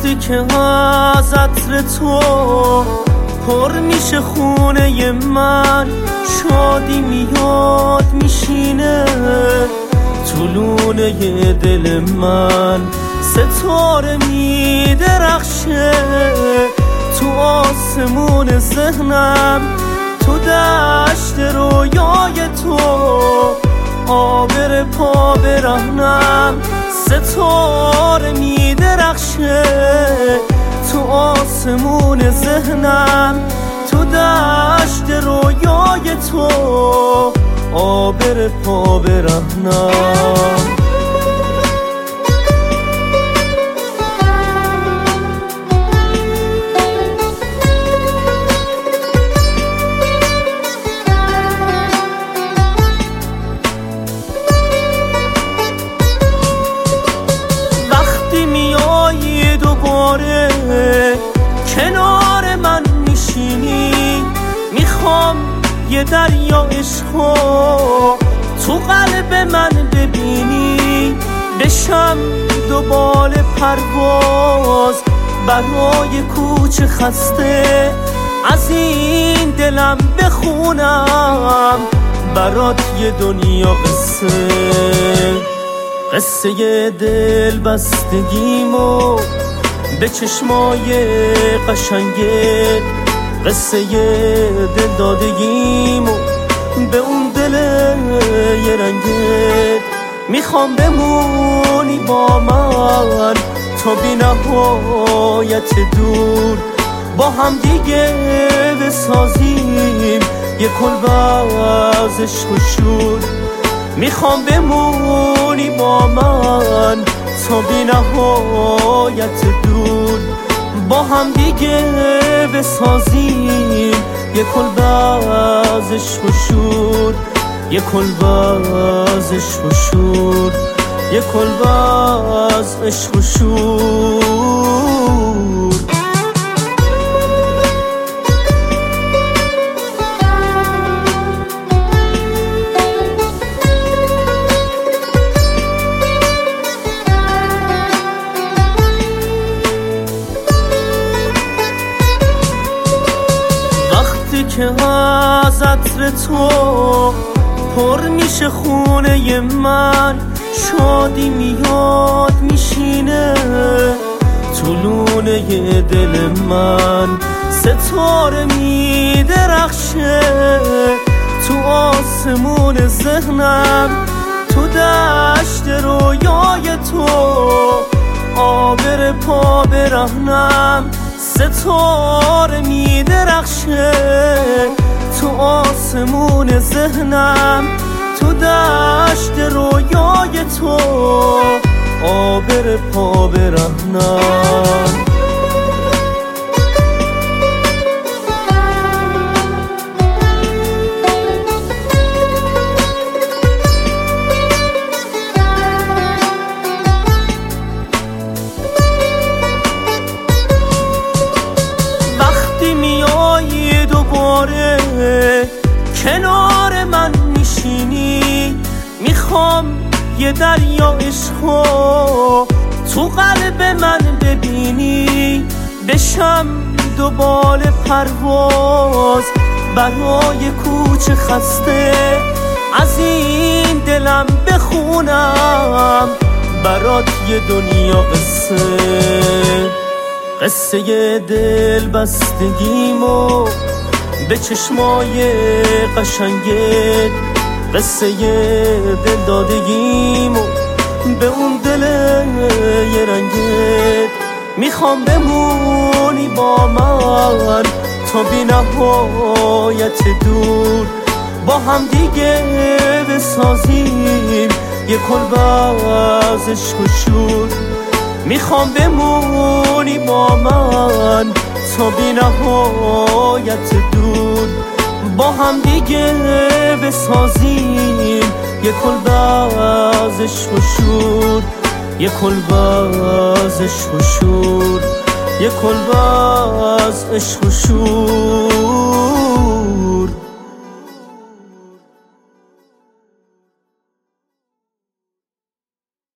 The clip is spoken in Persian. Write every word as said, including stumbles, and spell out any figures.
وقتی که از عطر تو پر میشه خونه من، شادی میاد میشینه تو لونه دل من. ستاره میدرخشه تو آسمون ذهنم، تو دشت رویای تو آبر پا برهنم. ستاره میدرخشه تو آسمون ذهنم، تو دشت رویای تو آبر پا برهنم. دوباره کنار من میشینی، میخوام یه دریا عشقو تو قلب من ببینی، بشم دوبال پرواز برای کوچه خسته، از این دلم بخونم برات یه دنیا قصه. قصه دل بستگیمو به چشمای قشنگت، قصه دل دادگیمو به اون دل یه رنگت. میخوام بمونی با من تا بی نهایت دور، با هم دیگه بسازیم یه کلبه از عشق و شور. میخوام بمونی با من تا بی نهایت دور، با هم دیگه بسازیم یه کلبه از عشق و شور، یه کلبه از عشق و شور، یه کلبه از عشق و شور. که از عطر تو پر میشه خونه من، شادی میاد میشینه تو لونه دل من. ستاره میدرخشه تو آسمون ذهنم، تو دشت رویای تو آبر پا برهنم. ستاره میدرخشه تو آسمون ذهنم، تو دشت رویای تو آبر پا برهنم. دوباره کنار من میشینی، میخوام یه دریا عشقو تو قلب من ببینی، بشم دوبال پرواز برای کوچه خسته، از این دلم بخونم برات یه دنیا قصه. قصه دل بستگیمو به چشمای قشنگت، قصه دل دادگیمو به اون دل یه رنگت. میخوام بمونی با من تا بی نهایت دور، با هم دیگه بسازیم یه کلبه از عشق و شور. میخوام بمونی با من تا بی نهایت دور، با هم دیگه بسازیم یه کلبه از عشق و شور، یه کلبه از عشق و شور، یه کلبه از عشق و شور.